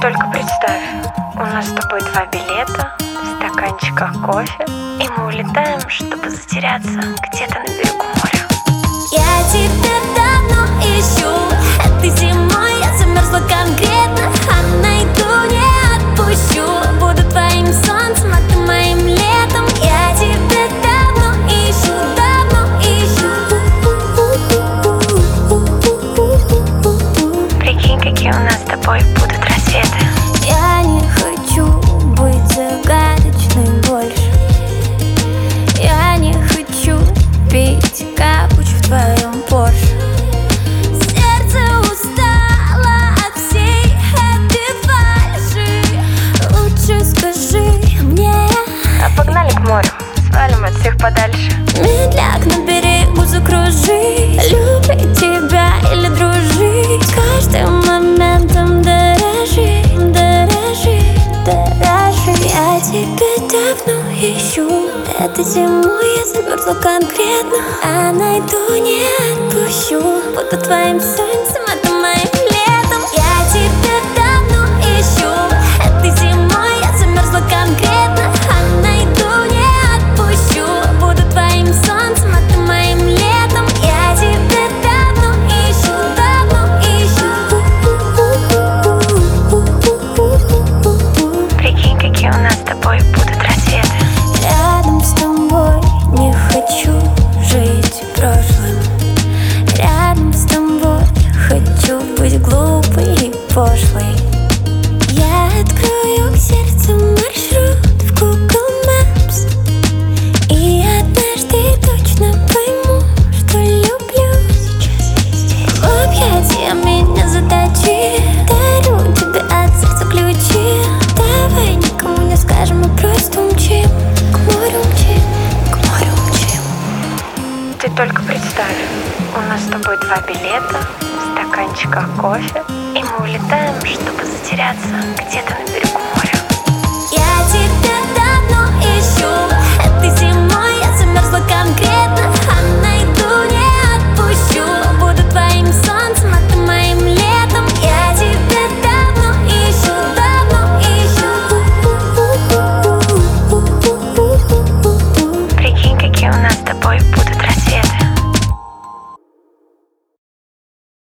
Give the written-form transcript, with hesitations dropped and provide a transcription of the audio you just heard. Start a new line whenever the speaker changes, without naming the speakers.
только представь, у нас с тобой 2 билета, в стаканчиках кофе, и мы улетаем, чтобы затеряться где-то на берегу моря.
Я тебя давно ищу, этой зимой я замерзла конкретно, а найду не отпущу. Буду твоим солнцем, а ты моим летом. Я тебя давно ищу, давно ищу.
Прикинь, какие у нас с тобой будут рассветы.
Я не хочу быть загадочной больше. Я не хочу пить капуч в твоем Порше. Сердце устало от всей этой фальши. Лучше скажи мне.
А погнали к морю, свалим от всех подальше.
Медляк на берегу закружить, любить тебя или дружить, каждым моментом дорожить, дорожить, дорожить. Я тебя давно ищу, этой зимой я замерзла конкретно, а найду не отпущу. Буду твоим солнцем, а ты моим летом. Я тебя давно ищу, этой зимой я замерзла конкретно, а найду не отпущу. Буду твоим солнцем, а ты моим летом. Я тебя давно ищу, давно ищу.
Прикинь, какие у нас с тобой будут рассветы.
Рядом с тобой не хочу жить прошлым. Рядом с тобой хочу быть глупой и пошлой. Я открою к сердцу маршрут в Google Maps, и однажды точно пойму, что люблю сейчас. В объятия меня заточи, дарю тебе от сердца ключи. Давай никому не скажем, мы просто умчим к морю, умчим, к морю, умчим.
Ты только представь, у нас с тобой 2 билета, в стаканчиках кофе, и мы улетаем, чтобы затеряться где-то на берегу